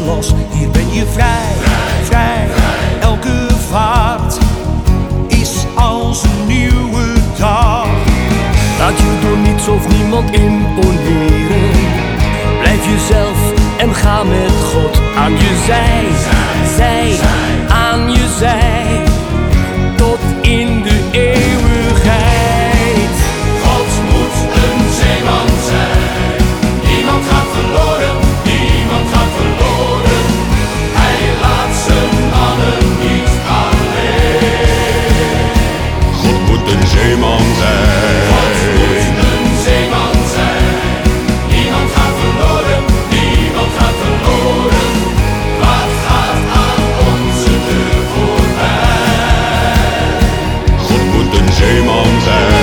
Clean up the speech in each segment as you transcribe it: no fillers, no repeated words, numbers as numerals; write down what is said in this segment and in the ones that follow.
los, hier ben je vrij, vrij. Elke vaart is als een nieuwe dag. Laat je door niets of niemand imponeren. Blijf jezelf en ga met God aan je zij. Zij aan je zij. Tot in de eeuwigheid. God moet een zeeman zijn. Niemand gaat verloren, niemand gaat verloren. Hij laat zijn mannen niet alleen. God moet een zeeman zijn. God moet een zeeman zijn. Niemand gaat verloren, niemand gaat verloren. Wat gaat aan onze deur voorbij? God moet een zeeman zijn.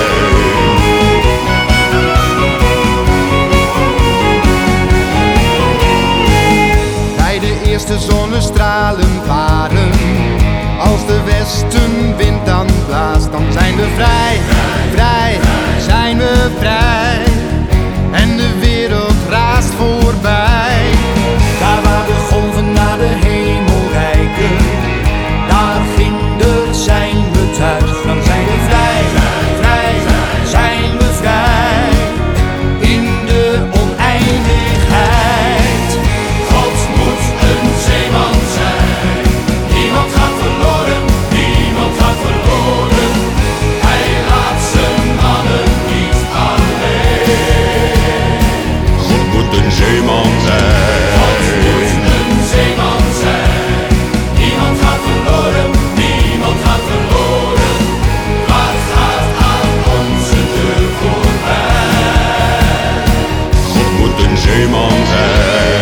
Bij de eerste zonnestralen varen, als de westenwind dan blaast, dan zijn we vrij, vrij, zijn we vrij. En de wereld raast voorbij. Daar waar de golven naar de hemel reiken, daar ginder zijn we thuis. Dan zijn we vrij, vrij, zijn we vrij. In de oneindigheid. God moet een zeeman zijn. Niemand gaat verloren, niemand gaat verloren. Hij laat zijn mannen niet alleen. God moet een zeeman zijn. God moet een zeeman zijn. Niemand gaat verloren, niemand gaat verloren. Wat gaat aan onze deur voorbij? God moet een zeeman zijn.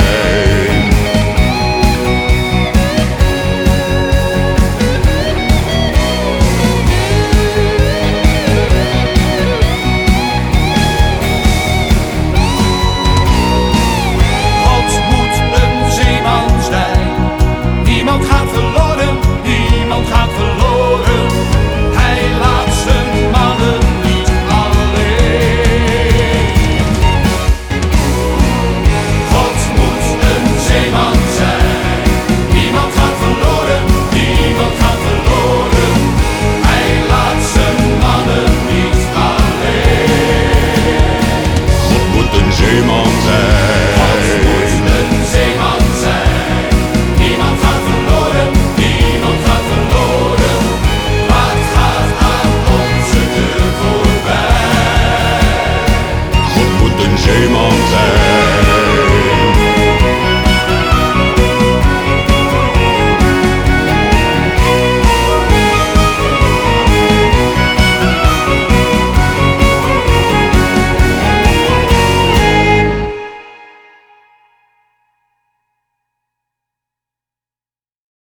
God moet een zeeman zijn. Niemand gaat verloren, niemand gaat verloren. Hij laat zijn mannen niet alleen. God moet een zeeman zijn. Niemand gaat verloren, niemand gaat verloren. Hij laat zijn mannen niet alleen. God moet een zeeman